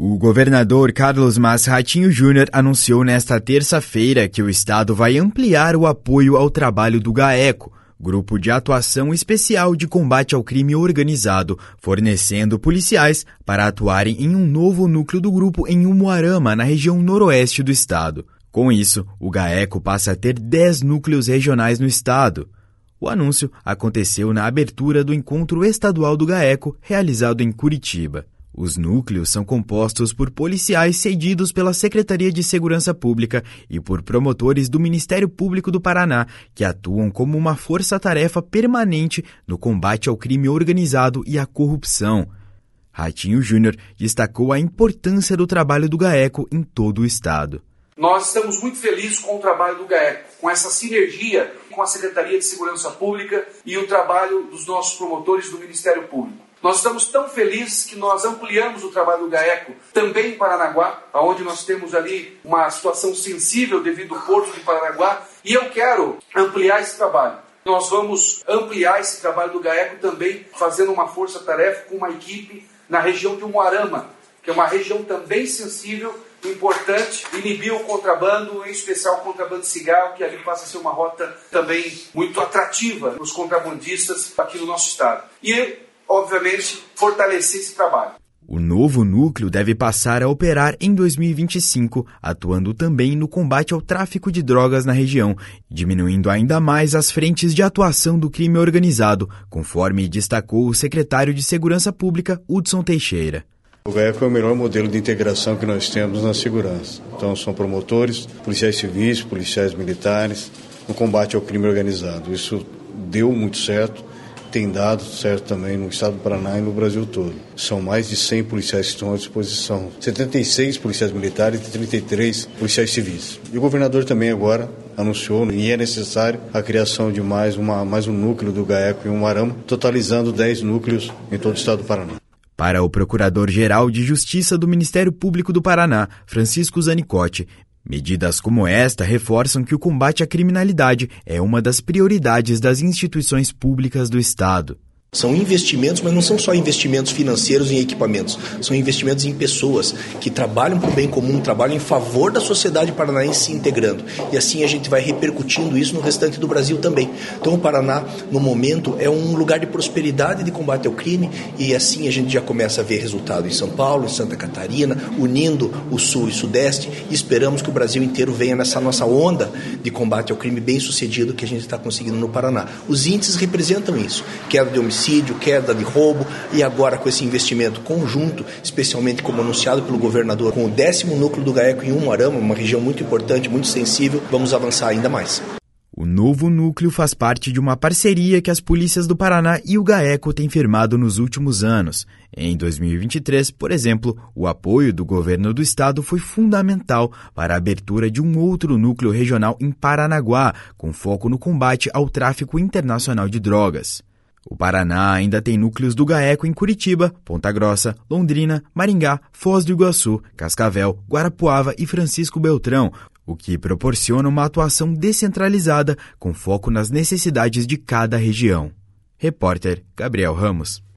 O governador Carlos Mas Ratinho Júnior anunciou nesta terça-feira que o estado vai ampliar o apoio ao trabalho do GAECO, Grupo de Atuação Especial de Combate ao Crime Organizado, fornecendo policiais para atuarem em um novo núcleo do grupo em Umuarama, na região noroeste do estado. Com isso, o GAECO passa a ter 10 núcleos regionais no estado. O anúncio aconteceu na abertura do encontro estadual do GAECO, realizado em Curitiba. Os núcleos são compostos por policiais cedidos pela Secretaria de Segurança Pública e por promotores do Ministério Público do Paraná, que atuam como uma força-tarefa permanente no combate ao crime organizado e à corrupção. Ratinho Júnior destacou a importância do trabalho do GAECO em todo o estado. Nós estamos muito felizes com o trabalho do GAECO, com essa sinergia com a Secretaria de Segurança Pública e o trabalho dos nossos promotores do Ministério Público. Nós estamos tão felizes que nós ampliamos o trabalho do GAECO também em Paranaguá, onde nós temos ali uma situação sensível devido ao Porto de Paranaguá, e eu quero ampliar esse trabalho. Nós vamos ampliar esse trabalho do GAECO também fazendo uma força-tarefa com uma equipe na região de Umuarama, que é uma região também sensível, importante, inibir o contrabando, em especial o contrabando de cigarro, que ali passa a ser uma rota também muito atrativa para os contrabandistas aqui no nosso estado. E, obviamente, fortalecer esse trabalho. O novo núcleo deve passar a operar em 2025, atuando também no combate ao tráfico de drogas na região, diminuindo ainda mais as frentes de atuação do crime organizado, conforme destacou o secretário de Segurança Pública, Hudson Teixeira. O GAECO é o melhor modelo de integração que nós temos na segurança. Então, são promotores, policiais civis, policiais militares, no combate ao crime organizado. Isso deu muito certo, tem dado certo também no estado do Paraná e no Brasil todo. São mais de 100 policiais que estão à disposição, 76 policiais militares e 33 policiais civis. E o governador também agora anunciou, e é necessário, a criação de mais um núcleo do GAECO em Umuarama, totalizando 10 núcleos em todo o estado do Paraná. Para o Procurador-Geral de Justiça do Ministério Público do Paraná, Francisco Zanicotti, medidas como esta reforçam que o combate à criminalidade é uma das prioridades das instituições públicas do estado. São investimentos, mas não são só investimentos financeiros em equipamentos, são investimentos em pessoas que trabalham para o bem comum, trabalham em favor da sociedade paranaense se integrando. E assim a gente vai repercutindo isso no restante do Brasil também. Então o Paraná, no momento, é um lugar de prosperidade e de combate ao crime, e assim a gente já começa a ver resultado em São Paulo, em Santa Catarina, unindo o Sul e o Sudeste, e esperamos que o Brasil inteiro venha nessa nossa onda de combate ao crime bem sucedido que a gente está conseguindo no Paraná. Os índices representam isso, queda de homicídio, queda de roubo, e agora com esse investimento conjunto, especialmente como anunciado pelo governador, com o 10º núcleo do GAECO em Umuarama, uma região muito importante, muito sensível, vamos avançar ainda mais. O novo núcleo faz parte de uma parceria que as polícias do Paraná e o GAECO têm firmado nos últimos anos. Em 2023, por exemplo, o apoio do governo do estado foi fundamental para a abertura de um outro núcleo regional em Paranaguá, com foco no combate ao tráfico internacional de drogas. O Paraná ainda tem núcleos do GAECO em Curitiba, Ponta Grossa, Londrina, Maringá, Foz do Iguaçu, Cascavel, Guarapuava e Francisco Beltrão, o que proporciona uma atuação descentralizada com foco nas necessidades de cada região. Repórter Gabriel Ramos.